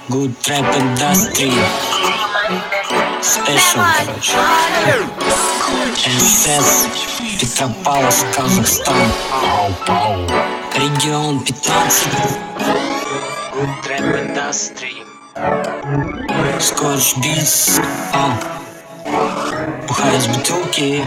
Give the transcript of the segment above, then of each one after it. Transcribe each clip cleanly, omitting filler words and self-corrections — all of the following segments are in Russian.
Good Trap Industry Special, короче. СС, Петропавловск, Казахстан. Регион 15. Good Trap Industry Scotch Beats. Бухаю из бутылки.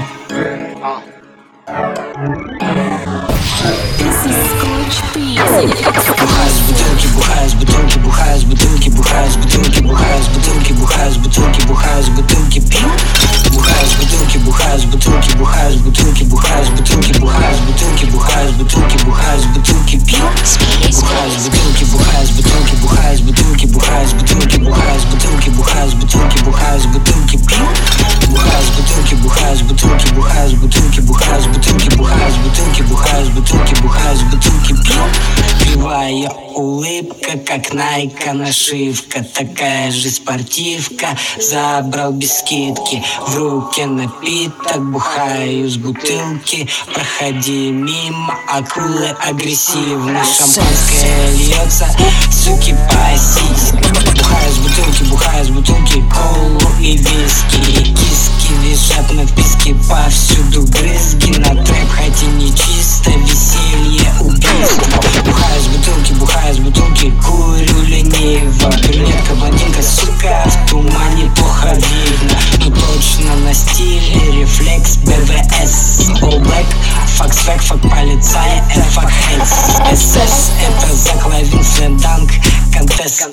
Бухаю из бутылки, бухаю из бутылки, бухаю из бутылки, бухаю из бутылки, бухаю из бутылки, бухаю из бутылки, бухаю из бутылки, пью. Бухаю из бутылки, бухаю из бутылки, бухаю из бутылки, бухаю из бутылки, бухаю из бутылки, бухаю из бутылки, бухаю из бутылки, пью. Бухаю из бутылки, бухаю из бутылки, бухаю из бутылки, бухаю из бутылки, бухаю из бутылки, бухаю из бутылки, бухаю из бутылки, пью. Бухаю из бутылки, бухаю из бутылки, бухаю из бутылки, бухаю из бутылки, бухаю из бутылки, бухаю из бутылки, бухаю из бутылки, пью. Кривая улыбка, как Найка нашивка, такая же спортивка. Забрал без скидки, в руке напиток, бухаю с бутылки. Проходи мимо, акулы агрессивно, шампанское льется, суки по сиськам. Бухаю с бутылки, бухаю с бутылки, колу и виски. Киски визжат на вписке, повсюду брызги. На трэп, хотя не чисто, веселье, убийство. Бухаю с бутылки, бухаю с бутылки, курю лениво. Брюнетка, блондинка, сука, в тумане плохо видно, но точно на стиле. Рефлекс, БВС, All Black, факс-фэк, фак-полицай, фак хейтс. СС, это заклавин, фленданг, контест.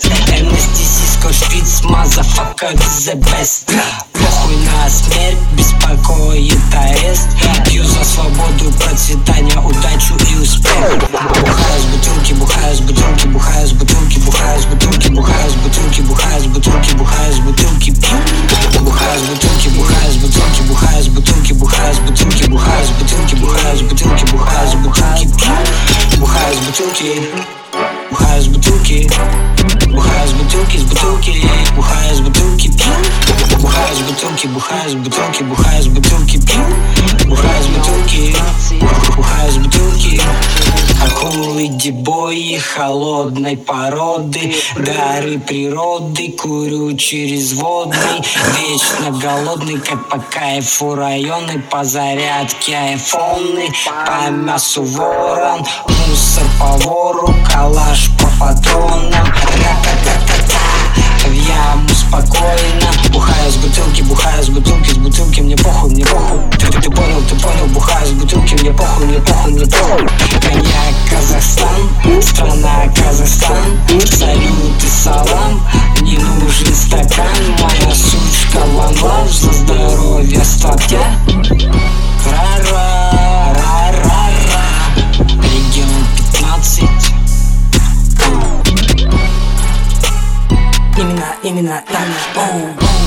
МСТС, скотч-пиц, мазафака, the best. Похуй на смерть, беспокоит арест. Пью за свободу, процветание, удачу и успех. Бухаю с бутылки, бухаю с бутылки, бухаю с бутылки, бухаю с бутылки, бухаю с бутылки, бухаю с бутылки, бухаю с бутылки, пью. Бухаю с бутылки, бухаю с бутылки, бухаю с бутылки, бухаю с бутылки, бухаю с бутылки, бухаю с бутылки, бухаю с бутылки, пью. Бухаю с бутылки, бухаю с бутылки, бухаю с бутылки, с бутылки, бухаю с бутылки, пью. Бухаю с бутылки, бухаю с бутылки, бухаю с бутылки, пью. Бухаю с бутылки, бухаю с бутылки. Акулы, дебои холодной породы, дары природы, курю через водный. Вечно голодный, как по кайфу районы, по зарядке айфоны, по мясу ворон, мусор по вору, калаш по патронам. В яму спокойно. Бухаю с бутылки, бухаю с бутылки, мне похуй, мне похуй. Ты понял, бухаю с бутылки, мне похуй, мне похуй, мне похуй. Коньяк, Казахстан, страна Казахстан. Салют и салам, не нужен стакан. Моя сучка, one love, за здоровье статья. Ра-ра-ра-ра-ра. Регион 15. Именно так.